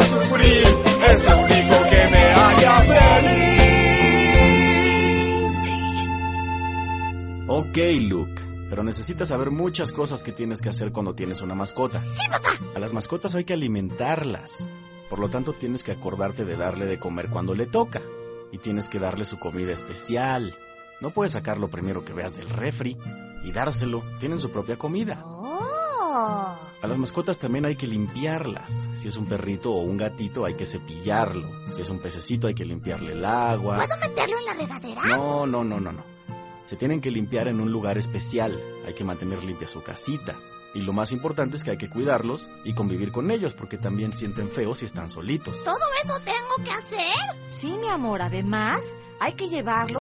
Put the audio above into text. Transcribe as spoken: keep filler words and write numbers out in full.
sufrir, es lo único que me haría feliz. Ok, Luke, pero necesitas saber muchas cosas que tienes que hacer cuando tienes una mascota. ¡Sí, papá! A las mascotas hay que alimentarlas. Por lo tanto, tienes que acordarte de darle de comer cuando le toca. Y tienes que darle su comida especial. No puedes sacar lo primero que veas del refri y dárselo. Tienen su propia comida. ¡Oh! A las mascotas también hay que limpiarlas. Si es un perrito o un gatito, hay que cepillarlo. Si es un pececito, hay que limpiarle el agua. ¿Puedo meterlo en la regadera? No, no, no, no, no. Se tienen que limpiar en un lugar especial. Hay que mantener limpia su casita. Y lo más importante es que hay que cuidarlos y convivir con ellos, porque también sienten feo si están solitos. ¿Todo eso tengo que hacer? Sí, mi amor, además hay que llevarlo